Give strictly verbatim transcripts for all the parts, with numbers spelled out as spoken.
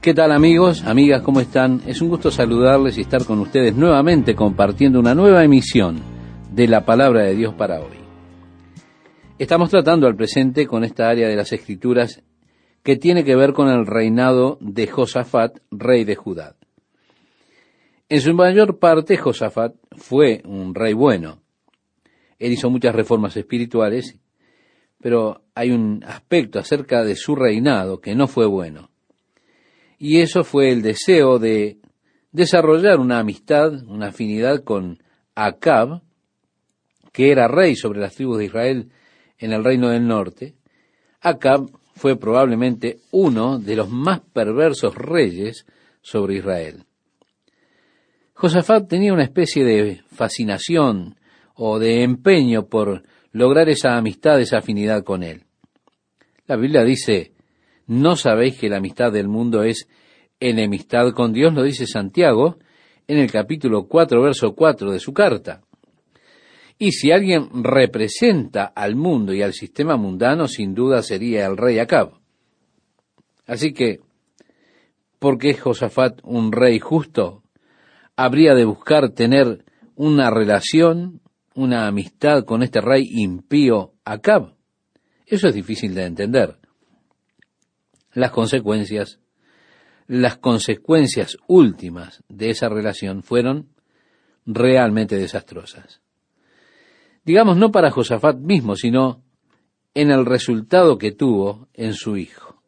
¿Qué tal, amigos, amigas? ¿Cómo están? Es un gusto saludarles y estar con ustedes nuevamente compartiendo una nueva emisión de la Palabra de Dios para hoy. Estamos tratando al presente con esta área de las Escrituras que tiene que ver con el reinado de Josafat, rey de Judá. En su mayor parte, Josafat fue un rey bueno. Él hizo muchas reformas espirituales, pero hay un aspecto acerca de su reinado que no fue bueno. Y eso fue el deseo de desarrollar una amistad, una afinidad con Acab, que era rey sobre las tribus de Israel en el reino del norte. Acab fue probablemente uno de los más perversos reyes sobre Israel. Josafat tenía una especie de fascinación o de empeño por lograr esa amistad, esa afinidad con él. La Biblia dice: ¿no sabéis que la amistad del mundo es enemistad con Dios? Lo dice Santiago en el capítulo cuatro, verso cuatro de su carta. Y si alguien representa al mundo y al sistema mundano, sin duda sería el rey Acab. Así que, ¿por qué Josafat, un rey justo, habría de buscar tener una relación, una amistad con este rey impío Acab? Eso es difícil de entender. Las consecuencias, las consecuencias últimas de esa relación fueron realmente desastrosas. Digamos, no para Josafat mismo, sino en el resultado que tuvo en su hijo.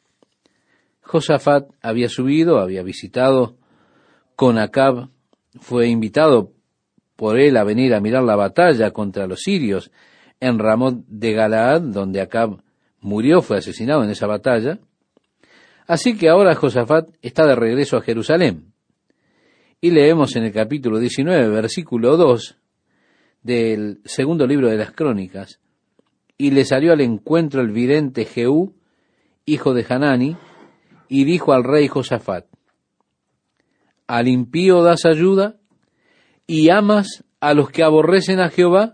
Josafat había subido, había visitado con Acab, fue invitado por él a venir a mirar la batalla contra los sirios en Ramot de Galaad, donde Acab murió, fue asesinado en esa batalla. Así que ahora Josafat está de regreso a Jerusalén. Y leemos en el capítulo diecinueve, versículo dos, del segundo libro de las Crónicas: y le salió al encuentro el vidente Jehú, hijo de Hanani, y dijo al rey Josafat: ¿al impío das ayuda y amas a los que aborrecen a Jehová?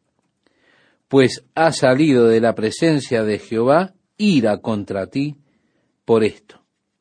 Pues ha salido de la presencia de Jehová ira contra ti por esto.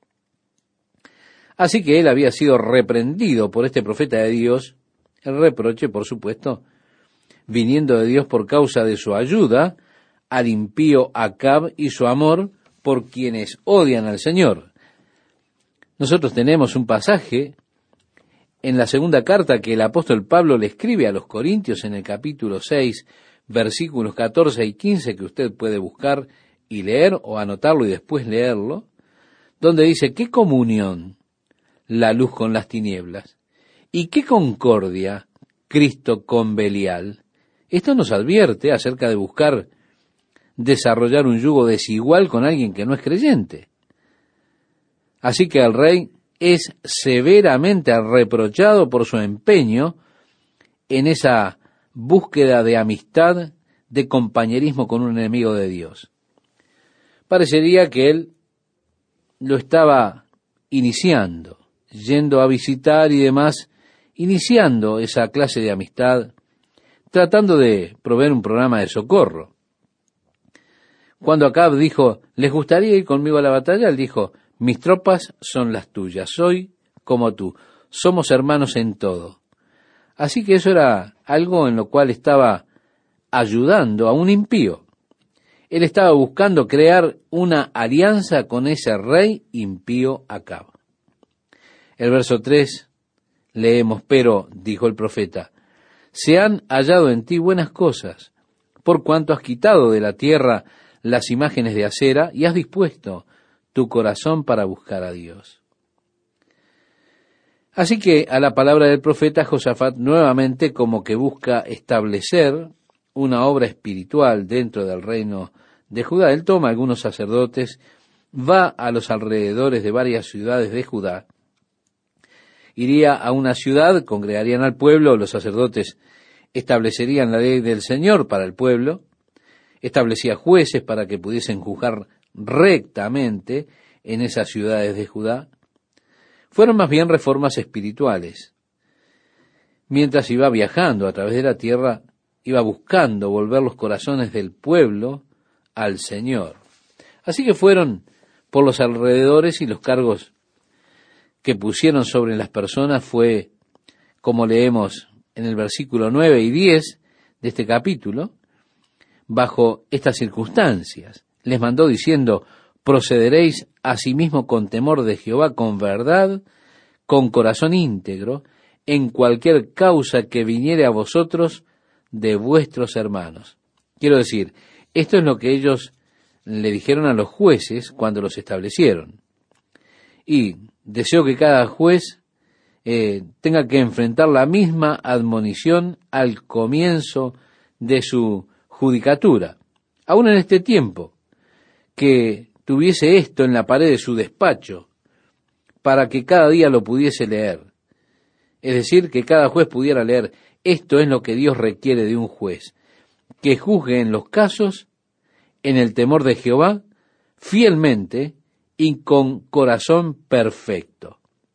Así que él había sido reprendido por este profeta de Dios, el reproche, por supuesto, viniendo de Dios por causa de su ayuda al impío Acab y su amor por quienes odian al Señor. Nosotros tenemos un pasaje en la segunda carta que el apóstol Pablo le escribe a los Corintios en el capítulo seis, versículos catorce y quince, que usted puede buscar y leer o anotarlo y después leerlo, donde dice: ¿qué comunión la luz con las tinieblas? ¿Y qué concordia Cristo con Belial? Esto nos advierte acerca de buscar desarrollar un yugo desigual con alguien que no es creyente. Así que el rey es severamente reprochado por su empeño en esa búsqueda de amistad, de compañerismo con un enemigo de Dios. Parecería que él lo estaba iniciando, yendo a visitar y demás, iniciando esa clase de amistad, tratando de proveer un programa de socorro. Cuando Acab dijo: ¿les gustaría ir conmigo a la batalla?, él dijo: mis tropas son las tuyas, soy como tú, somos hermanos en todo. Así que eso era algo en lo cual estaba ayudando a un impío. Él estaba buscando crear una alianza con ese rey impío Acab. El verso tres leemos: pero, dijo el profeta, se han hallado en ti buenas cosas, por cuanto has quitado de la tierra las imágenes de acera y has dispuesto tu corazón para buscar a Dios. Así que a la palabra del profeta, Josafat nuevamente como que busca establecer una obra espiritual dentro del reino de Judá. Él toma algunos sacerdotes, va a los alrededores de varias ciudades de Judá, iría a una ciudad, congregarían al pueblo, los sacerdotes establecerían la ley del Señor para el pueblo, establecía jueces para que pudiesen juzgar rectamente en esas ciudades de Judá. Fueron más bien reformas espirituales. Mientras iba viajando a través de la tierra, iba buscando volver los corazones del pueblo al Señor. Así que fueron por los alrededores y los cargos que pusieron sobre las personas fue, como leemos en el versículo nueve y diez de este capítulo, bajo estas circunstancias. Les mandó diciendo: procederéis asimismo con temor de Jehová, con verdad, con corazón íntegro, en cualquier causa que viniere a vosotros de vuestros hermanos. Quiero decir, esto es lo que ellos le dijeron a los jueces cuando los establecieron. Y deseo que cada juez eh, tenga que enfrentar la misma admonición al comienzo de su judicatura, aún en este tiempo, que tuviese esto en la pared de su despacho, para que cada día lo pudiese leer. Es decir, que cada juez pudiera leer: esto es lo que Dios requiere de un juez, que juzgue en los casos en el temor de Jehová, fielmente y con corazón perfecto.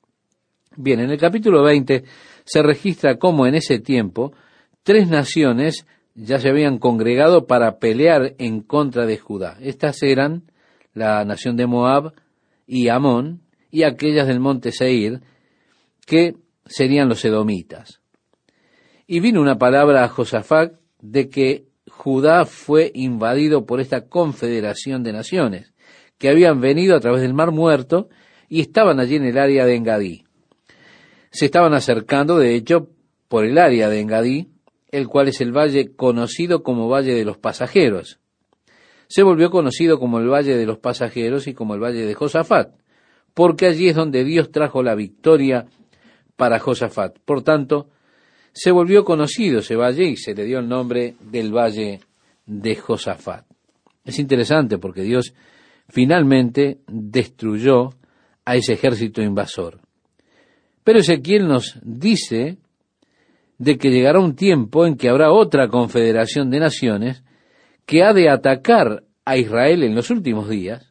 Bien, en el capítulo veinte se registra cómo en ese tiempo tres naciones ya se habían congregado para pelear en contra de Judá. Estas eran la nación de Moab y Amón, y aquellas del monte Seir, que serían los edomitas. Y vino una palabra a Josafat de que Judá fue invadido por esta confederación de naciones, que habían venido a través del Mar Muerto y estaban allí en el área de Engadí. Se estaban acercando, de hecho, por el área de Engadí, el cual es el valle conocido como Valle de los Pasajeros. Se volvió conocido como el Valle de los Pasajeros y como el Valle de Josafat, porque allí es donde Dios trajo la victoria para Josafat. Por tanto, se volvió conocido ese valle y se le dio el nombre del Valle de Josafat. Es interesante porque Dios finalmente destruyó a ese ejército invasor. Pero Ezequiel nos dice de que llegará un tiempo en que habrá otra confederación de naciones que ha de atacar a Israel en los últimos días,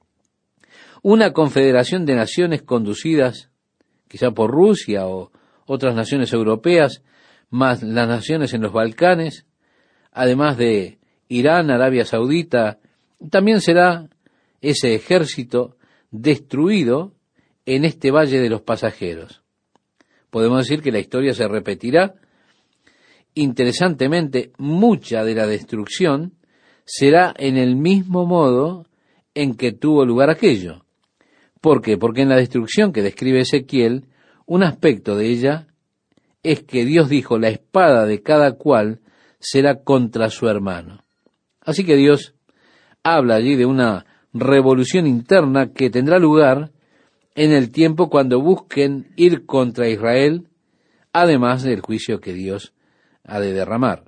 una confederación de naciones conducidas quizá por Rusia o otras naciones europeas, más las naciones en los Balcanes, además de Irán, Arabia Saudita. También será ese ejército destruido en este Valle de los Pasajeros. Podemos decir que la historia se repetirá. Interesantemente, mucha de la destrucción será en el mismo modo en que tuvo lugar aquello. ¿Por qué? Porque en la destrucción que describe Ezequiel, un aspecto de ella es que Dios dijo: la espada de cada cual será contra su hermano. Así que Dios habla allí de una revolución interna que tendrá lugar en el tiempo cuando busquen ir contra Israel, además del juicio que Dios ha de derramar.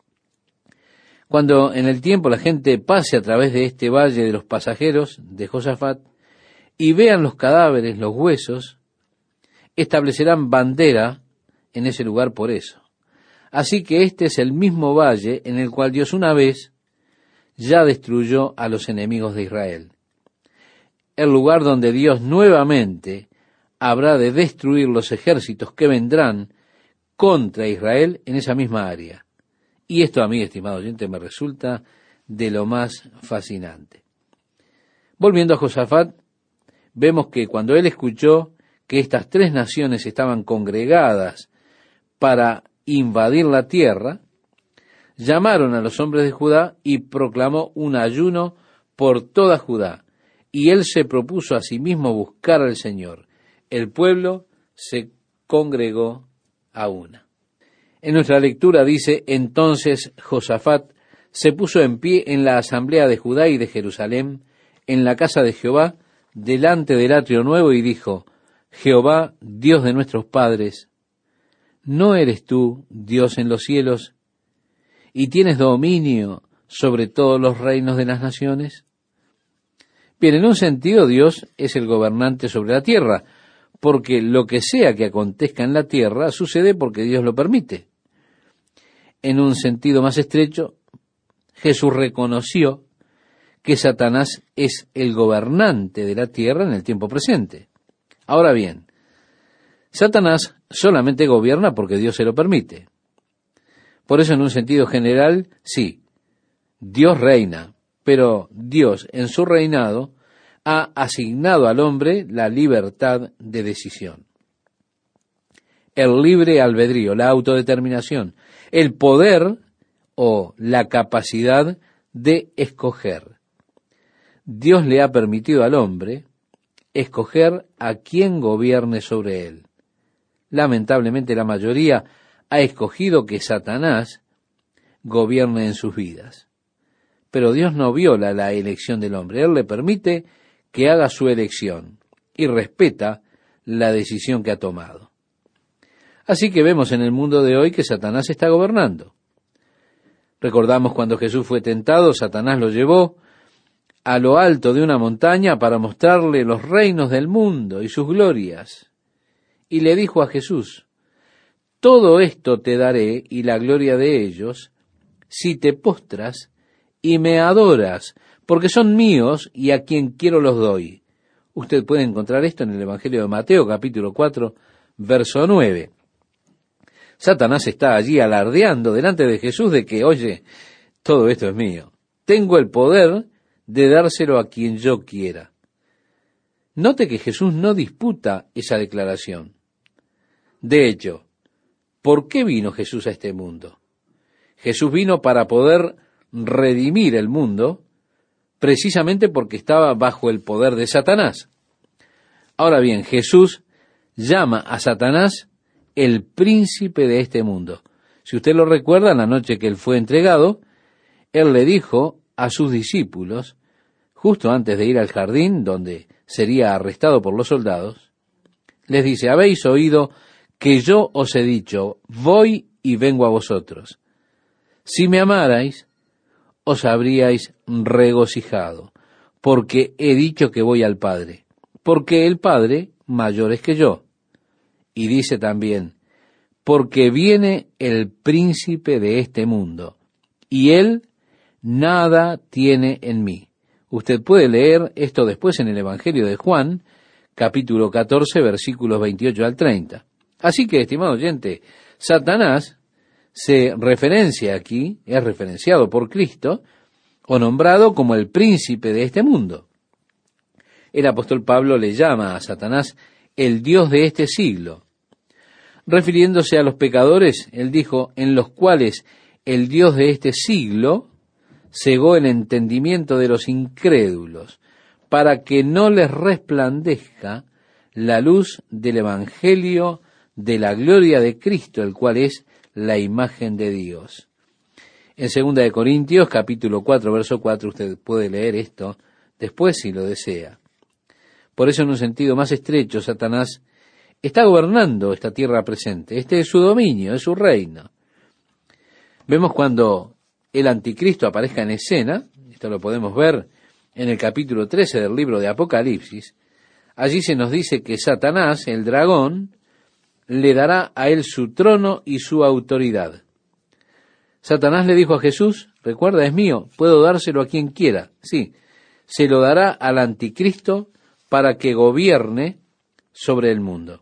Cuando en el tiempo la gente pase a través de este valle de los pasajeros de Josafat y vean los cadáveres, los huesos, establecerán bandera en ese lugar por eso. Así que este es el mismo valle en el cual Dios una vez ya destruyó a los enemigos de Israel. El lugar donde Dios nuevamente habrá de destruir los ejércitos que vendrán contra Israel en esa misma área. Y esto a mí, estimado oyente, me resulta de lo más fascinante. Volviendo a Josafat, vemos que cuando él escuchó que estas tres naciones estaban congregadas para invadir la tierra, llamaron a los hombres de Judá y proclamó un ayuno por toda Judá. Y él se propuso a sí mismo buscar al Señor. El pueblo se congregó a una. En nuestra lectura dice: entonces Josafat se puso en pie en la asamblea de Judá y de Jerusalén, en la casa de Jehová, delante del atrio nuevo, y dijo: Jehová, Dios de nuestros padres, ¿no eres tú Dios en los cielos, y tienes dominio sobre todos los reinos de las naciones? Bien, en un sentido Dios es el gobernante sobre la tierra, porque lo que sea que acontezca en la tierra sucede porque Dios lo permite. En un sentido más estrecho, Jesús reconoció que Satanás es el gobernante de la tierra en el tiempo presente. Ahora bien, Satanás solamente gobierna porque Dios se lo permite. Por eso, en un sentido general, sí, Dios reina, pero Dios en su reinado ha asignado al hombre la libertad de decisión. El libre albedrío, la autodeterminación, el poder o la capacidad de escoger. Dios le ha permitido al hombre escoger a quién gobierne sobre él. Lamentablemente la mayoría ha escogido que Satanás gobierne en sus vidas. Pero Dios no viola la elección del hombre. Él le permite que haga su elección y respeta la decisión que ha tomado. Así que vemos en el mundo de hoy que Satanás está gobernando. Recordamos cuando Jesús fue tentado, Satanás lo llevó a lo alto de una montaña para mostrarle los reinos del mundo y sus glorias. Y le dijo a Jesús: todo esto te daré y la gloria de ellos si te postras y me adoras, porque son míos y a quien quiero los doy. Usted puede encontrar esto en el Evangelio de Mateo, capítulo cuatro, verso nueve. Satanás está allí alardeando delante de Jesús de que, oye, todo esto es mío. Tengo el poder de dárselo a quien yo quiera. Note que Jesús no disputa esa declaración. De hecho, ¿por qué vino Jesús a este mundo? Jesús vino para poder redimir el mundo, precisamente porque estaba bajo el poder de Satanás. Ahora bien, Jesús llama a Satanás el príncipe de este mundo. Si usted lo recuerda, en la noche que él fue entregado, él le dijo a sus discípulos, justo antes de ir al jardín, donde sería arrestado por los soldados, les dice: habéis oído que yo os he dicho, voy y vengo a vosotros. Si me amarais, os habríais regocijado, porque he dicho que voy al Padre, porque el Padre mayor es que yo. Y dice también, porque viene el príncipe de este mundo, y él nada tiene en mí. Usted puede leer esto después en el Evangelio de Juan, capítulo catorce, versículos veintiocho al treinta. Así que, estimado oyente, Satanás se referencia aquí, es referenciado por Cristo, o nombrado como el príncipe de este mundo. El apóstol Pablo le llama a Satanás el Dios de este siglo. Refiriéndose a los pecadores, él dijo, en los cuales el Dios de este siglo cegó el entendimiento de los incrédulos, para que no les resplandezca la luz del Evangelio de la gloria de Cristo, el cual es la imagen de Dios. En segunda de Corintios, capítulo cuatro, verso cuatro, usted puede leer esto después si lo desea. Por eso, en un sentido más estrecho, Satanás está gobernando esta tierra presente. Este es su dominio, es su reino. Vemos cuando el anticristo aparezca en escena, esto lo podemos ver en el capítulo trece del libro de Apocalipsis, allí se nos dice que Satanás, el dragón, le dará a él su trono y su autoridad. Satanás le dijo a Jesús, recuerda, es mío, puedo dárselo a quien quiera. Sí, se lo dará al anticristo para que gobierne sobre el mundo.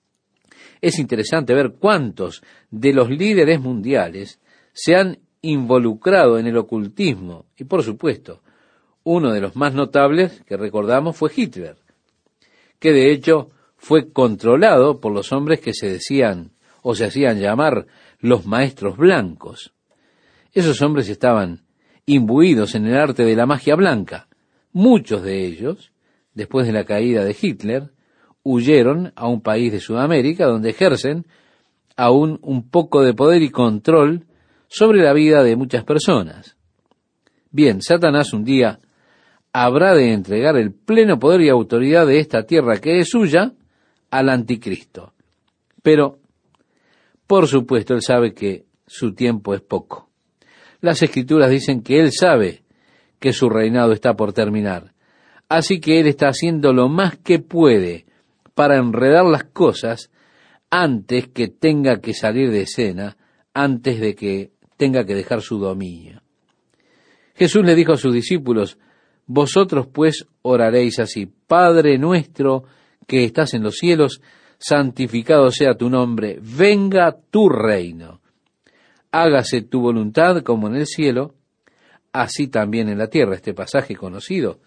Es interesante ver cuántos de los líderes mundiales se han involucrado en el ocultismo. Y por supuesto, uno de los más notables que recordamos fue Hitler, que de hecho fue controlado por los hombres que se decían o se hacían llamar los maestros blancos. Esos hombres estaban imbuidos en el arte de la magia blanca. Muchos de ellos, después de la caída de Hitler, huyeron a un país de Sudamérica donde ejercen aún un poco de poder y control sobre la vida de muchas personas. Bien, Satanás un día habrá de entregar el pleno poder y autoridad de esta tierra que es suya al anticristo. Pero, por supuesto, él sabe que su tiempo es poco. Las Escrituras dicen que él sabe que su reinado está por terminar. Así que él está haciendo lo más que puede para enredar las cosas antes que tenga que salir de escena, antes de que tenga que dejar su dominio. Jesús le dijo a sus discípulos, vosotros pues oraréis así, Padre nuestro que estás en los cielos, santificado sea tu nombre, venga tu reino, hágase tu voluntad como en el cielo, así también en la tierra. Este pasaje conocido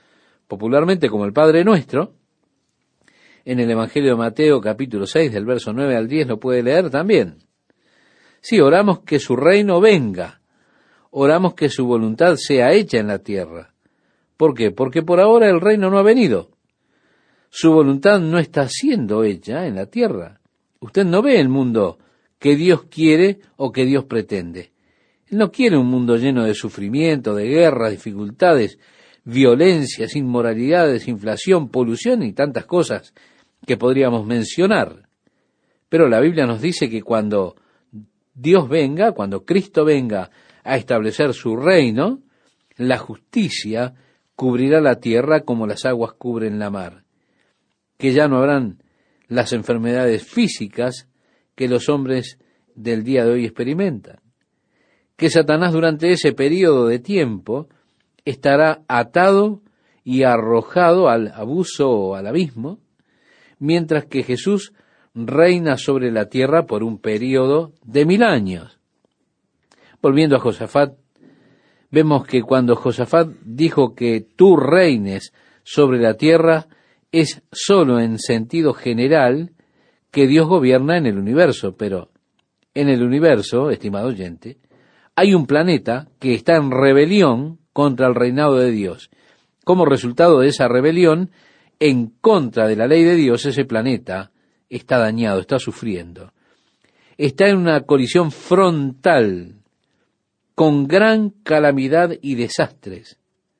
popularmente como el Padre Nuestro, en el Evangelio de Mateo capítulo seis, del verso nueve al diez, lo puede leer también. Sí, oramos que su reino venga, oramos que su voluntad sea hecha en la tierra. ¿Por qué? Porque por ahora el reino no ha venido. Su voluntad no está siendo hecha en la tierra. Usted no ve el mundo que Dios quiere o que Dios pretende. Él no quiere un mundo lleno de sufrimiento, de guerras, dificultades, violencias, inmoralidades, inflación, polución y tantas cosas que podríamos mencionar. Pero la Biblia nos dice que cuando Dios venga, cuando Cristo venga a establecer su reino, la justicia cubrirá la tierra como las aguas cubren la mar, que ya no habrán las enfermedades físicas que los hombres del día de hoy experimentan, que Satanás durante ese periodo de tiempo estará atado y arrojado al abuso o al abismo, mientras que Jesús reina sobre la tierra por un periodo de mil años. Volviendo a Josafat, vemos que cuando Josafat dijo que tú reines sobre la tierra, es solo en sentido general que Dios gobierna en el universo, pero en el universo, estimado oyente, hay un planeta que está en rebelión contra el reinado de Dios. Como resultado de esa rebelión, en contra de la ley de Dios, ese planeta está dañado, está sufriendo. Está en una colisión frontal con gran calamidad y desastres.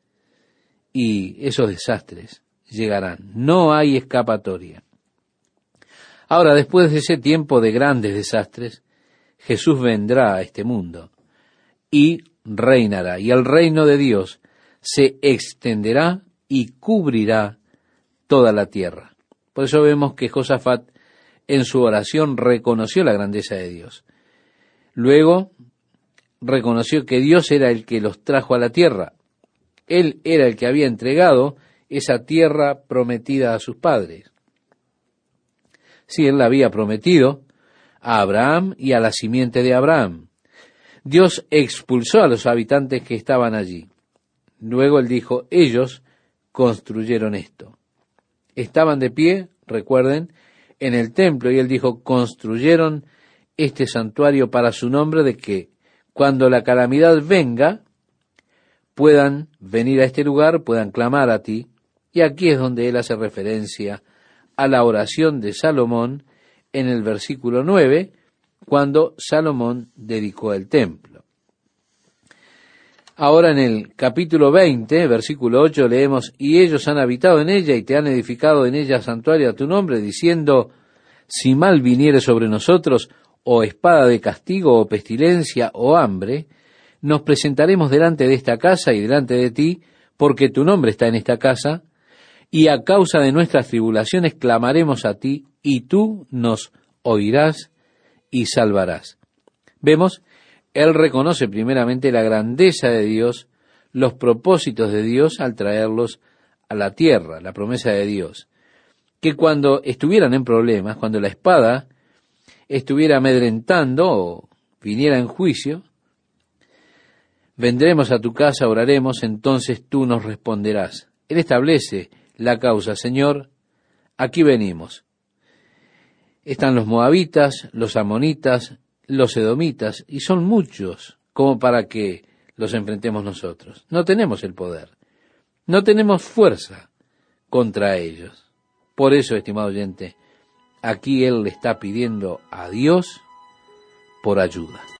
Y esos desastres llegarán. No hay escapatoria. Ahora, después de ese tiempo de grandes desastres, Jesús vendrá a este mundo y reinará. Y el reino de Dios se extenderá y cubrirá toda la tierra. Por eso vemos que Josafat en su oración reconoció la grandeza de Dios. Luego reconoció que Dios era el que los trajo a la tierra. Él era el que había entregado esa tierra prometida a sus padres. Sí, él la había prometido a Abraham y a la simiente de Abraham. Dios expulsó a los habitantes que estaban allí. Luego él dijo, ellos construyeron esto. Estaban de pie, recuerden, en el templo, y él dijo, construyeron este santuario para su nombre, de que cuando la calamidad venga, puedan venir a este lugar, puedan clamar a ti. Y aquí es donde él hace referencia a la oración de Salomón en el versículo nueve, cuando Salomón dedicó el templo. Ahora en el capítulo veinte, versículo ocho, leemos, y ellos han habitado en ella y te han edificado en ella santuario a tu nombre, diciendo, si mal viniere sobre nosotros, o espada de castigo, o pestilencia, o hambre, nos presentaremos delante de esta casa y delante de ti, porque tu nombre está en esta casa, y a causa de nuestras tribulaciones clamaremos a ti, y tú nos oirás y salvarás. Vemos, él reconoce primeramente la grandeza de Dios, los propósitos de Dios al traerlos a la tierra, la promesa de Dios, que cuando estuvieran en problemas, cuando la espada estuviera amedrentando o viniera en juicio, vendremos a tu casa, oraremos, entonces tú nos responderás. Él establece la causa, Señor, aquí venimos. Están los moabitas, los amonitas, los edomitas, y son muchos como para que los enfrentemos nosotros. No tenemos el poder, no tenemos fuerza contra ellos. Por eso, estimado oyente, aquí él le está pidiendo a Dios por ayuda.